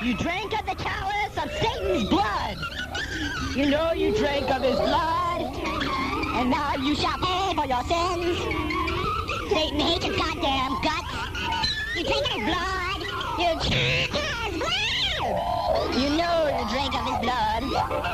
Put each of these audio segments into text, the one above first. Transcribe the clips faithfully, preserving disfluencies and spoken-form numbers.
You drank of the chalice of Satan's blood. You know you drank of his blood, and now you shall pay for your sins. Satan hates your goddamn guts. You drink of his blood. You drink of his blood. You know you drank of his blood.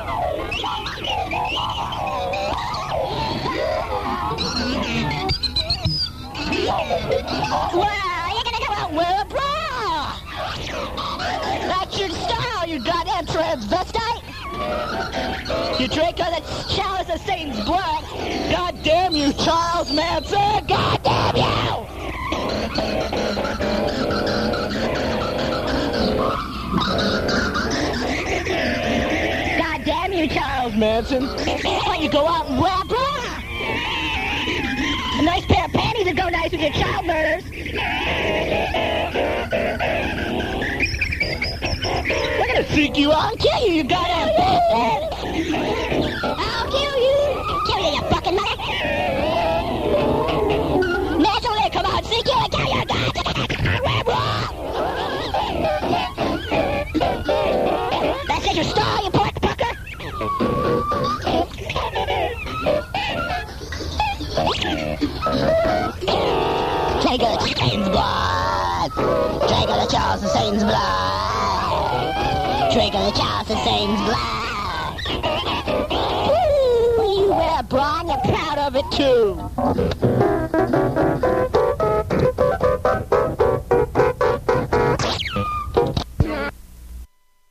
Well, you're gonna go out with a bra. That's your style, you goddamn transvestite. You drink of the chalice of Satan's blood. God damn you, Charles Manson. God damn you. God damn you, Charles Manson. Why you go out and wear a bra? A nice pair of panties would go nice with your child murders. We're gonna freak you out and kill you, you goddamn bastard! I'll kill you! Kill you, you fucking mother! National League, come on, freak you and kill you, that's it, your star, you pork fucker! Take of the Satan's blood! Take of the chalice of Satan's blood! Drink of the chalice of Satan's blood! Woo! You wear a bra and you're proud of it too!